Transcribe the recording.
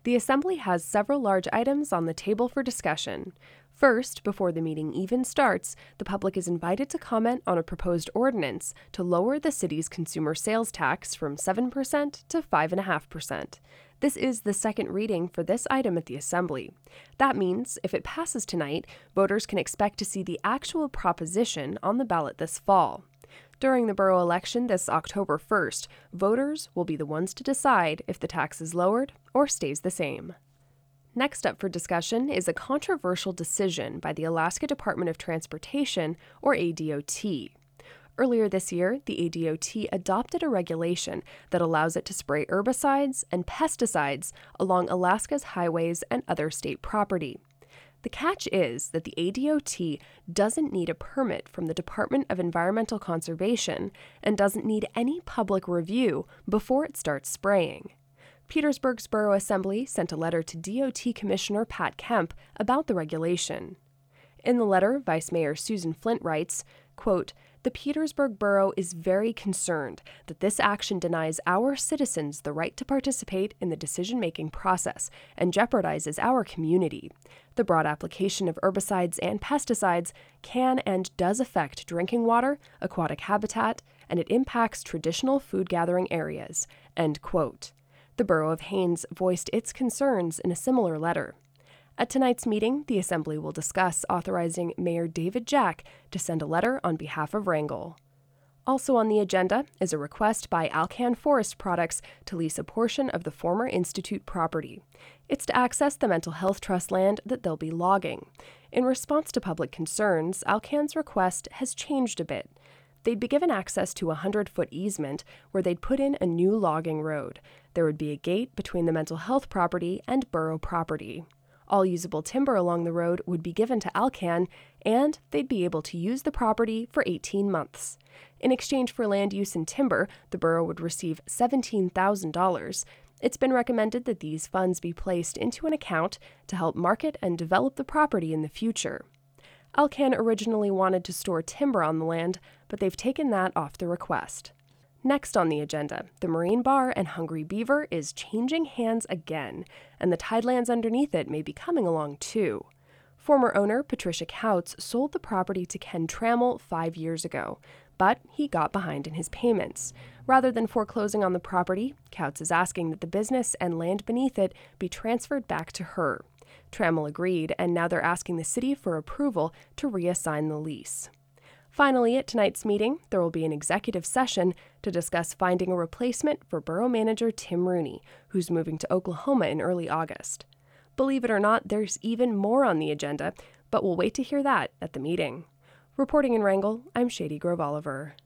The Assembly has several large items on the table for discussion. First, before the meeting even starts, the public is invited to comment on a proposed ordinance to lower the city's consumer sales tax from 7% to 5.5%. This is the second reading for this item at the Assembly. That means, if it passes tonight, voters can expect to see the actual proposition on the ballot this fall. During the borough election this October 1st, voters will be the ones to decide if the tax is lowered or stays the same. Next up for discussion is a controversial decision by the Alaska Department of Transportation, or ADOT. Earlier this year, the ADOT adopted a regulation that allows it to spray herbicides and pesticides along Alaska's highways and other state property. The catch is that the ADOT doesn't need a permit from the Department of Environmental Conservation and doesn't need any public review before it starts spraying. Petersburg's Borough Assembly sent a letter to DOT Commissioner Pat Kemp about the regulation. In the letter, Vice Mayor Susan Flint writes, quote, "The Petersburg Borough is very concerned that this action denies our citizens the right to participate in the decision-making process and jeopardizes our community. The broad application of herbicides and pesticides can and does affect drinking water, aquatic habitat, and it impacts traditional food-gathering areas." End quote. The Borough of Haines voiced its concerns in a similar letter. At tonight's meeting, the Assembly will discuss authorizing Mayor David Jack to send a letter on behalf of Wrangell. Also on the agenda is a request by Alcan Forest Products to lease a portion of the former Institute property. It's to access the Mental Health Trust land that they'll be logging. In response to public concerns, Alcan's request has changed a bit. They'd be given access to a 100-foot easement where they'd put in a new logging road. There would be a gate between the mental health property and borough property. All usable timber along the road would be given to Alcan, and they'd be able to use the property for 18 months. In exchange for land use and timber, the borough would receive $17,000. It's been recommended that these funds be placed into an account to help market and develop the property in the future. Alcan originally wanted to store timber on the land, but they've taken that off the request. Next on the agenda, the Marine Bar and Hungry Beaver is changing hands again, and the tidelands underneath it may be coming along too. Former owner Patricia Couts sold the property to Ken Trammell 5 years ago, but he got behind in his payments. Rather than foreclosing on the property, Couts is asking that the business and land beneath it be transferred back to her. Trammell agreed, and now they're asking the city for approval to reassign the lease. Finally, at tonight's meeting, there will be an executive session to discuss finding a replacement for Borough Manager Tim Rooney, who's moving to Oklahoma in early August. Believe it or not, there's even more on the agenda, but we'll wait to hear that at the meeting. Reporting in Wrangell, I'm Shady Grove Oliver.